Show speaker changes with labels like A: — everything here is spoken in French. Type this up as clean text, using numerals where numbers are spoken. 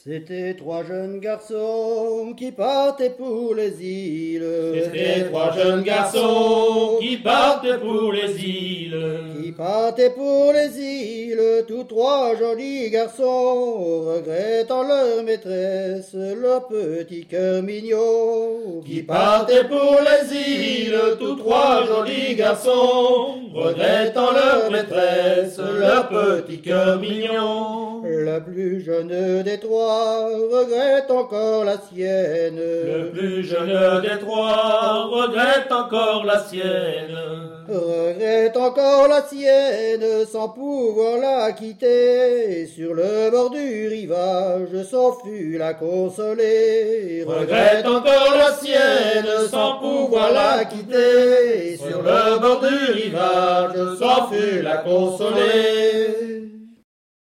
A: C'étaient trois jeunes garçons qui partaient pour les îles.
B: C'étaient trois jeunes garçons qui partaient pour les îles.
A: Qui partaient pour les îles, tous trois jolis garçons, regrettant leur maîtresse, leur petit cœur mignon.
B: Qui partaient pour les îles, tous trois jolis garçons, regrettant leur maîtresse, leur petit cœur mignon.
A: Le plus jeune des trois regrette encore la sienne.
B: Le plus jeune des trois regrette encore la sienne.
A: Regrette encore la sienne sans pouvoir la quitter. Sur le bord du rivage s'en fut la consoler.
B: Regrette encore la sienne sans pouvoir la quitter. Sur le bord du rivage s'en fut la consoler.